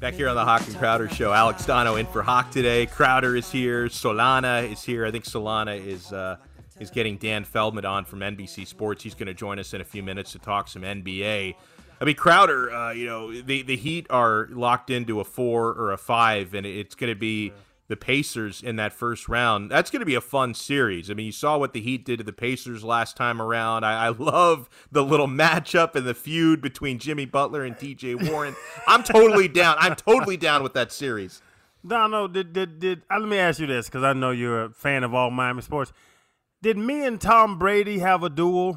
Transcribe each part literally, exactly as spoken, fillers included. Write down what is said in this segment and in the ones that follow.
Back here on the Hawk and Crowder Show, Alex Dono in for Hawk today. Crowder is here. Solana is here. I think Solana is uh, is getting Dan Feldman on from N B C Sports. He's going to join us in a few minutes to talk some N B A. I mean, Crowder, uh, you know, the, the Heat are locked into a four or a five, and it's going to be the Pacers in that first round. That's going to be a fun series. I mean, you saw what the Heat did to the Pacers last time around. I, I love the little matchup and the feud between Jimmy Butler and T J Warren. I'm totally down. I'm totally down with that series. Dono, did did did? Uh, let me ask you this, because I know you're a fan of all Miami sports. Did me and Tom Brady have a duel?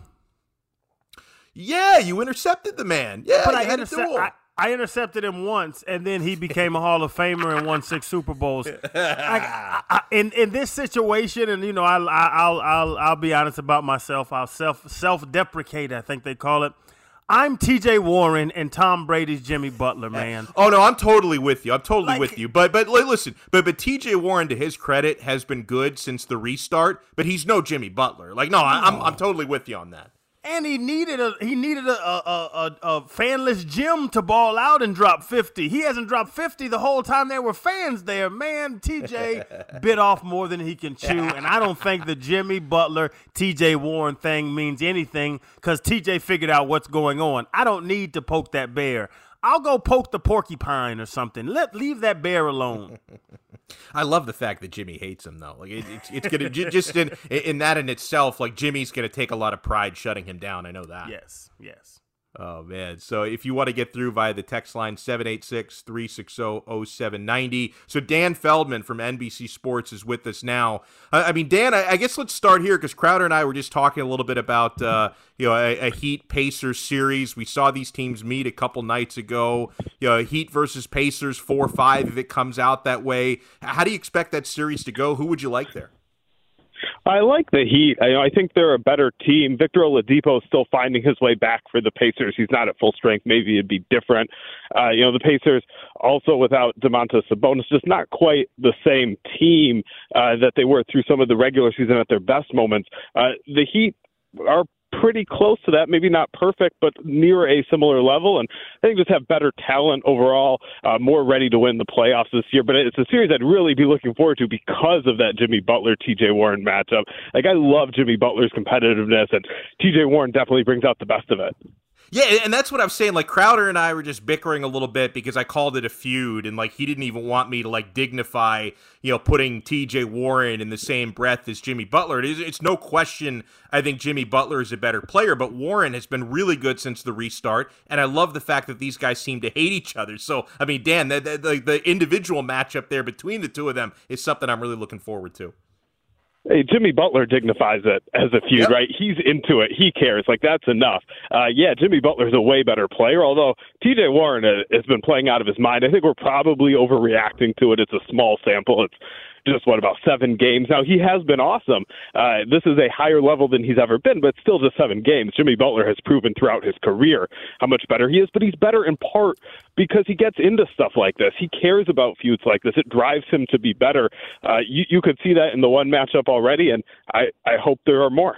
Yeah, you intercepted the man. Yeah, but you I, had a intercept, duel. I, I intercepted him once, and then he became a Hall of Famer and won six Super Bowls. I, I, I, in in this situation, and you know, I, I, I'll I'll I'll be honest about myself. I'll self self deprecate. I think they call it. I'm T J Warren and Tom Brady's Jimmy Butler, man. Oh no, I'm totally with you. I'm totally Like- with you. But but like, listen, but but T J Warren, to his credit, has been good since the restart. But he's no Jimmy Butler. Like no, I, I'm I'm totally with you on that. And he needed a he needed a a, a a fanless gym to ball out and drop fifty. He hasn't dropped fifty the whole time there were fans there. Man, T J bit off more than he can chew, and I don't think the Jimmy Butler T J Warren thing means anything because T J figured out what's going on. I don't need to poke that bear. I'll go poke the porcupine or something. Let leave that bear alone. I love the fact that Jimmy hates him, though. Like it, it's, it's gonna j- just in in that in itself. Like Jimmy's gonna take a lot of pride shutting him down. I know that. Yes, yes. Oh man! So if you want to get through via the text line seven eight six, three six zero, zero seven nine zero. So Dan Feldman from N B C Sports is with us now. Uh, I mean, Dan, I, I guess let's start here because Crowder and I were just talking a little bit about uh, you know a, a Heat Pacers series. We saw these teams meet a couple nights ago. You know, Heat versus Pacers four five if it comes out that way. How do you expect that series to go? Who would you like there? I like the Heat. I, I think they're a better team. Victor Oladipo is still finding his way back for the Pacers. He's not at full strength. Maybe it'd be different. Uh, you know, the Pacers also without Domantas Sabonis, just not quite the same team uh, that they were through some of the regular season at their best moments. Uh, the Heat are pretty close to that, maybe not perfect, but near a similar level. And I think just have better talent overall, uh, more ready to win the playoffs this year. But it's a series I'd really be looking forward to because of that Jimmy Butler T J Warren matchup. Like I love Jimmy Butler's competitiveness, and T J Warren definitely brings out the best of it. Yeah, and that's what I'm saying. Like, Crowder and I were just bickering a little bit because I called it a feud, and, like, he didn't even want me to, like, dignify, you know, putting T J Warren in the same breath as Jimmy Butler. It is, it's no question I think Jimmy Butler is a better player, but Warren has been really good since the restart, and I love the fact that these guys seem to hate each other. So, I mean, Dan, the, the, the individual matchup there between the two of them is something I'm really looking forward to. Hey, Jimmy Butler dignifies it as a feud, yep. right? He's into it. He cares. Like, that's enough. Uh, yeah, Jimmy Butler's a way better player, although T J Warren has been playing out of his mind. I think we're probably overreacting to it. It's a small sample. It's just, what, about seven games? Now, he has been awesome. Uh, this is a higher level than he's ever been, but still just seven games. Jimmy Butler has proven throughout his career how much better he is, but he's better in part because he gets into stuff like this. He cares about feuds like this. It drives him to be better. Uh, you, you could see that in the one matchup already, and I, I hope there are more.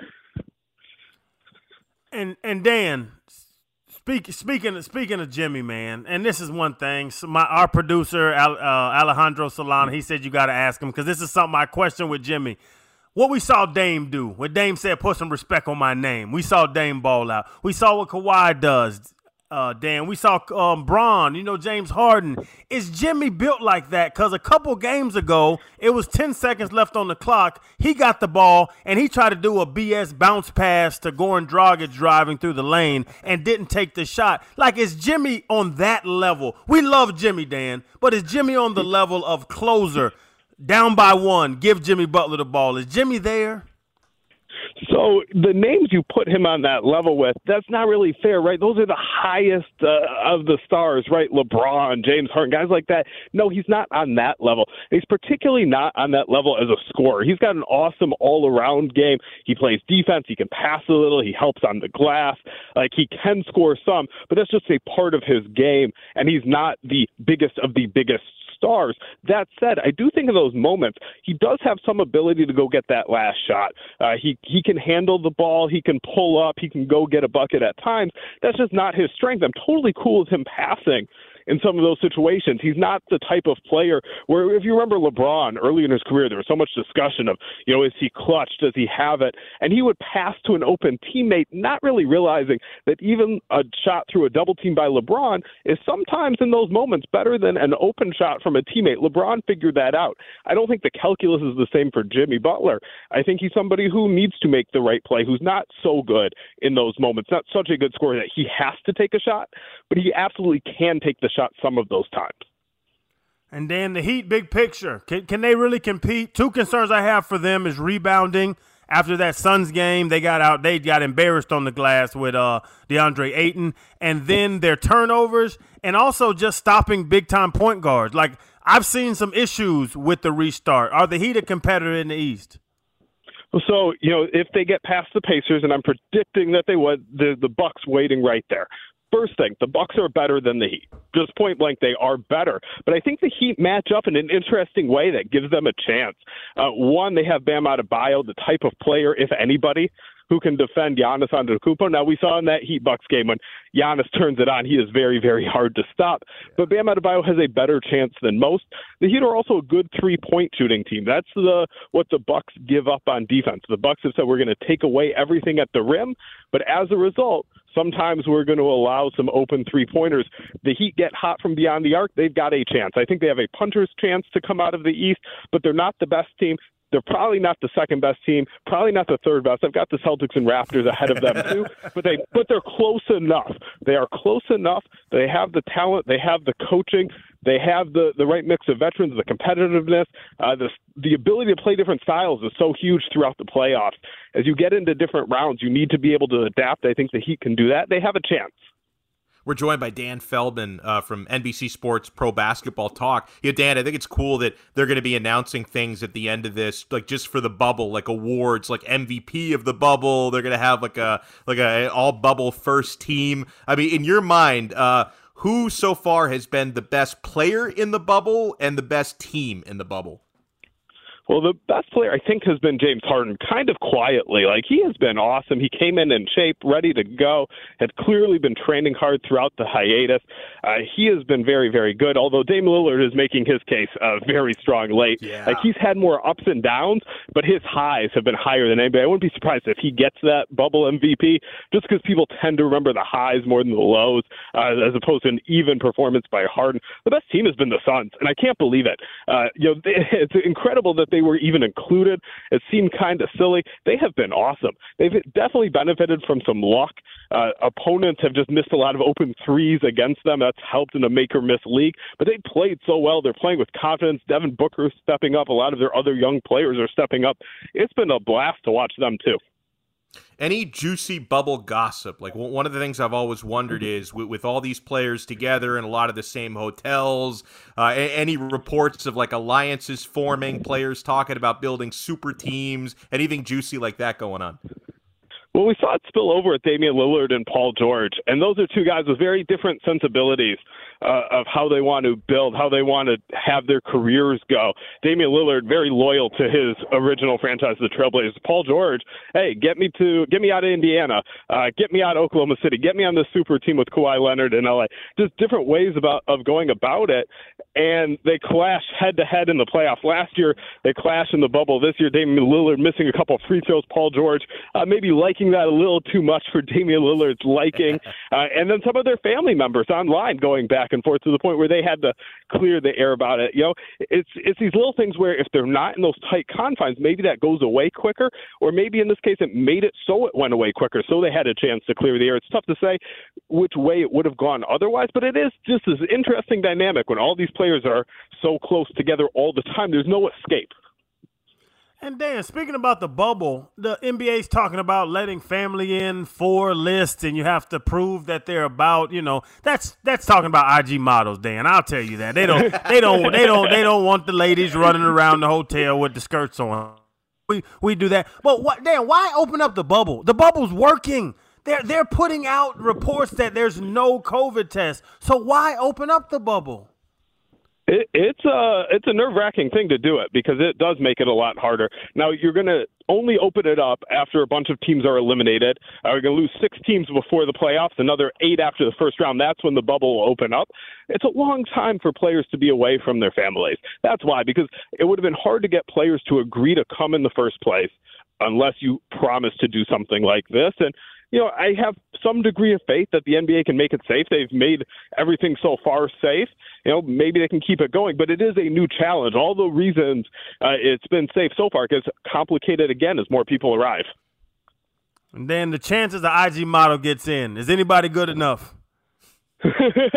And and Dan, speak, speaking speaking of Jimmy, man, and this is one thing. So my our producer uh, Alejandro Solana, he said you got to ask him because this is something I question with Jimmy. What we saw Dame do, when Dame said, "Put some respect on my name," we saw Dame ball out. We saw what Kawhi does. Uh, Dan, we saw um, Bron, you know, James Harden. Is Jimmy built like that? Because a couple games ago, it was ten seconds left on the clock. He got the ball, and he tried to do a B S bounce pass to Goran Dragic driving through the lane and didn't take the shot. Like, is Jimmy on that level? We love Jimmy, Dan, but is Jimmy on the level of closer, down by one, give Jimmy Butler the ball? Is Jimmy there? So the names you put him on that level with, that's not really fair, right? Those are the highest uh, of the stars, right? LeBron, James Harden, guys like that. No, he's not on that level. He's particularly not on that level as a scorer. He's got an awesome all-around game. He plays defense. He can pass a little. He helps on the glass. Like, he can score some, but that's just a part of his game, and he's not the biggest of the biggest stars. That said, I do think in those moments, he does have some ability to go get that last shot. Uh, he, he can handle the ball. He can pull up. He can go get a bucket at times. That's just not his strength. I'm totally cool with him passing in some of those situations. He's not the type of player where, if you remember LeBron early in his career, there was so much discussion of, you know, is he clutch? Does he have it? And he would pass to an open teammate, not really realizing that even a shot through a double team by LeBron is sometimes in those moments better than an open shot from a teammate. LeBron figured that out. I don't think the calculus is the same for Jimmy Butler. I think he's somebody who needs to make the right play, who's not so good in those moments, not such a good scorer that he has to take a shot, but he absolutely can take the shot some of those times. And Dan, the Heat, big picture. Can, can they really compete? Two concerns I have for them is rebounding. After that Suns game, they got out, they got embarrassed on the glass with uh, DeAndre Ayton, and then their turnovers, and also just stopping big-time point guards. Like, I've seen some issues with the restart. Are the Heat a competitor in the East? So, you know, if they get past the Pacers, and I'm predicting that they would, the, the Bucks waiting right there. First thing, the Bucks are better than the Heat. Just point blank, they are better. But I think the Heat match up in an interesting way that gives them a chance. Uh, one, they have Bam Adebayo, the type of player, if anybody, who can defend Giannis Antetokounmpo. Now, we saw in that Heat-Bucks game when Giannis turns it on, he is very, very hard to stop. But Bam Adebayo has a better chance than most. The Heat are also a good three-point shooting team. That's the what the Bucks give up on defense. The Bucks have said we're going to take away everything at the rim, but as a result, sometimes we're going to allow some open three-pointers. The Heat get hot from beyond the arc, they've got a chance. I think they have a puncher's chance to come out of the East, but they're not the best team. They're probably not the second best team, probably not the third best. I've got the Celtics and Raptors ahead of them too, but they but they're close enough. They are close enough. They have the talent. They have the coaching. They have the, the right mix of veterans, the competitiveness, uh, the the ability to play different styles is so huge throughout the playoffs. As you get into different rounds, you need to be able to adapt. I think the Heat can do that. They have a chance. We're joined by Dan Feldman uh, from N B C Sports Pro Basketball Talk. Yeah, Dan, I think it's cool that they're going to be announcing things at the end of this, like just for the bubble, like awards, like M V P of the bubble. They're going to have like a like a all bubble first team. I mean, in your mind, uh, who so far has been the best player in the bubble and the best team in the bubble? Well, the best player, I think, has been James Harden, kind of quietly. Like, he has been awesome. He came in in shape, ready to go, had clearly been training hard throughout the hiatus. Uh, he has been very, very good, although Dame Lillard is making his case uh, very strong late. Yeah. Like, he's had more ups and downs, but his highs have been higher than anybody. I wouldn't be surprised if he gets that bubble M V P, just because people tend to remember the highs more than the lows, uh, as opposed to an even performance by Harden. The best team has been the Suns, and I can't believe it. Uh, you know, it's incredible that they were even included. It seemed kind of silly. They have been awesome. They've definitely benefited from some luck. Uh, opponents have just missed a lot of open threes against them. That's helped in a make-or-miss league. But they played so well. They're playing with confidence. Devin Booker's stepping up. A lot of their other young players are stepping up. It's been a blast to watch them, too. Any juicy bubble gossip? Like, one of the things I've always wondered is, with, with all these players together in a lot of the same hotels, uh, any reports of like alliances forming, players talking about building super teams, anything juicy like that going on? Well, we saw it spill over at Damian Lillard and Paul George, and those are two guys with very different sensibilities uh, of how they want to build, how they want to have their careers go. Damian Lillard, very loyal to his original franchise, the Trailblazers. Paul George, hey, get me to get me out of Indiana, uh, get me out of Oklahoma City, get me on the super team with Kawhi Leonard in L A. Just different ways about of going about it, and they clash head to head in the playoffs. Last year, they clashed in the bubble. This year, Damian Lillard missing a couple of free throws. Paul George uh, maybe liking that a little too much for Damian Lillard's liking. Uh, and then some of their family members online going back and forth to the point where they had to clear the air about it. You know, it's it's these little things where if they're not in those tight confines, maybe that goes away quicker, or maybe in this case it made it so it went away quicker, so they had a chance to clear the air. It's tough to say which way it would have gone otherwise, but it is just this interesting dynamic when all these players are so close together all the time. There's no escape. And Dan, speaking about the bubble, the N B A's talking about letting family in for lists, and you have to prove that they're about, you know, that's that's talking about I G models, Dan. I'll tell you that. They don't they don't they don't they don't want the ladies running around the hotel with the skirts on. We we do that. But what Dan, why open up the bubble? The bubble's working. They're they're putting out reports that there's no COVID test. So why open up the bubble? It, it's a it's a nerve-wracking thing to do it because it does make it a lot harder. Now, you're going to only open it up after a bunch of teams are eliminated. Uh, we're going to lose six teams before the playoffs, another eight after the first round. That's when the bubble will open up. It's a long time for players to be away from their families. That's why, because it would have been hard to get players to agree to come in the first place unless you promise to do something like this. And, you know, I have some degree of faith that the N B A can make it safe. They've made everything so far safe. You know, maybe they can keep it going, but it is a new challenge. All the reasons uh, it's been safe so far gets complicated again as more people arrive. And then the chances the I G model gets in. Is anybody good enough? See,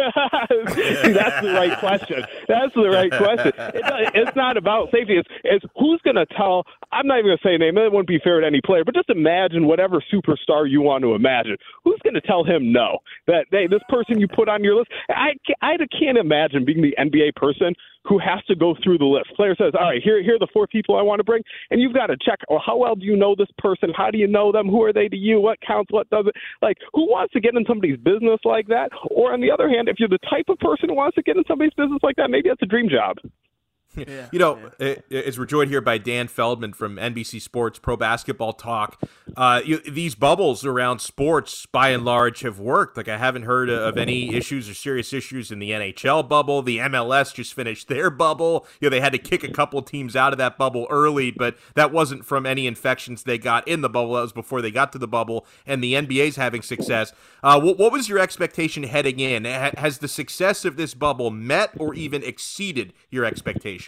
that's the right question. That's the right question. It, it's not about safety. It's, it's who's going to tell. I'm not even going to say a name. It wouldn't be fair to any player, but just imagine whatever superstar you want to imagine. Who's going to tell him no? That hey, this person you put on your list. I, I can't imagine being the N B A person who has to go through the list. Player says, all right, here, here are the four people I want to bring. And you've got to check, well, how well do you know this person? How do you know them? Who are they to you? What counts? What doesn't? Like, who wants to get in somebody's business like that? Or on the other hand, if you're the type of person who wants to get in somebody's business like that, maybe that's a dream job. Yeah, you know, yeah. As we're joined here by Dan Feldman from N B C Sports Pro Basketball Talk, uh, you, these bubbles around sports, by and large, have worked. Like, I haven't heard of any issues or serious issues in the N H L bubble. The M L S just finished their bubble. You know, they had to kick a couple teams out of that bubble early, but that wasn't from any infections they got in the bubble. That was before they got to the bubble, and the N B A's having success. Uh, what, what was your expectation heading in? Has the success of this bubble met or even exceeded your expectation?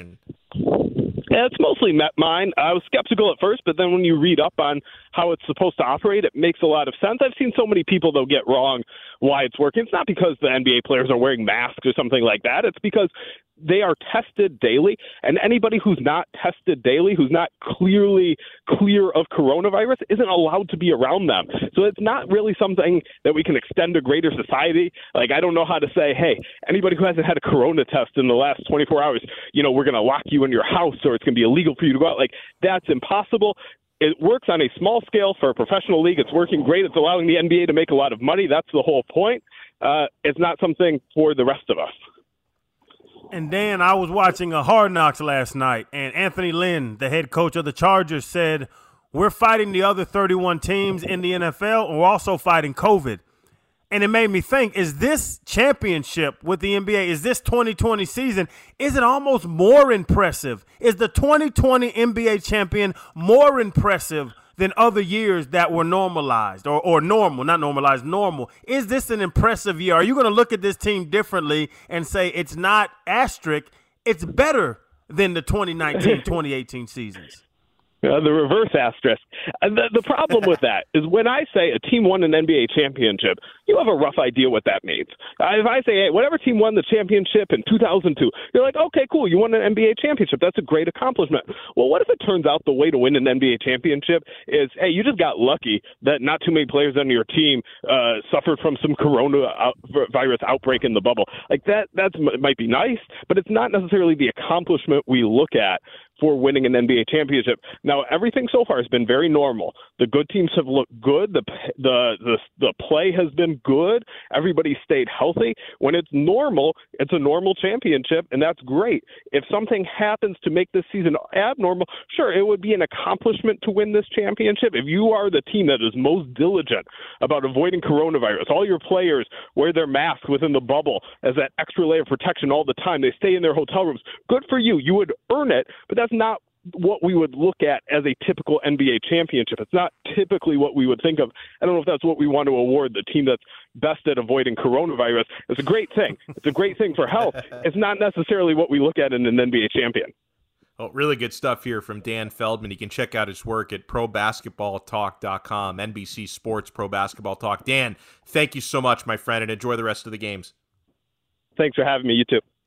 Yeah, it's mostly met mine. I was skeptical at first, but then when you read up on how it's supposed to operate, it makes a lot of sense. I've seen so many people, though, get wrong why it's working. It's not because the N B A players are wearing masks or something like that. It's because they are tested daily, and anybody who's not tested daily, who's not clearly clear of coronavirus, isn't allowed to be around them. So it's not really something that we can extend to greater society. Like, I don't know how to say, hey, anybody who hasn't had a corona test in the last twenty-four hours, you know, we're going to lock you in your house or it's going to be illegal for you to go out. Like, that's impossible. It works on a small scale for a professional league. It's working great. It's allowing the N B A to make a lot of money. That's the whole point. Uh, it's not something for the rest of us. And Dan, I was watching a Hard Knocks last night, and Anthony Lynn, the head coach of the Chargers, said, we're fighting the other thirty-one teams in the N F L, and we're also fighting COVID. And it made me think, is this championship with the N B A, is this twenty twenty season, is it almost more impressive? Is the twenty twenty N B A champion more impressive than other years that were normalized or, or normal, not normalized, normal? Is this an impressive year? Are you going to look at this team differently and say it's not asterisk, it's better than the twenty nineteen twenty eighteen seasons? Uh, the reverse asterisk. Uh, the, the problem with that is when I say a team won an N B A championship, you have a rough idea what that means. Uh, if I say, hey, whatever team won the championship in two thousand two, you're like, okay, cool, you won an N B A championship. That's a great accomplishment. Well, what if it turns out the way to win an N B A championship is, hey, you just got lucky that not too many players on your team uh, suffered from some coronavirus outbreak in the bubble. Like, that that's, might be nice, but it's not necessarily the accomplishment we look at for winning an N B A championship. Now, everything so far has been very normal. The good teams have looked good. The the the, the play has been good. Everybody stayed healthy. When it's normal, it's a normal championship, and that's great. If something happens to make this season abnormal, sure, it would be an accomplishment to win this championship. If you are the team that is most diligent about avoiding coronavirus, all your players wear their masks within the bubble as that extra layer of protection all the time. They stay in their hotel rooms. Good for you. You would earn it, but that's not what we would look at as a typical N B A championship. It's not typically what we would think of. I don't know if that's what we want to award the team that's best at avoiding coronavirus. It's a great thing. It's a great thing for health. It's not necessarily what we look at in an N B A champion. Oh, really good stuff here from Dan Feldman. You can check out his work at pro basketball talk dot com, N B C Sports Pro Basketball Talk. Dan, thank you so much, my friend, and enjoy the rest of the games. Thanks for having me. You too.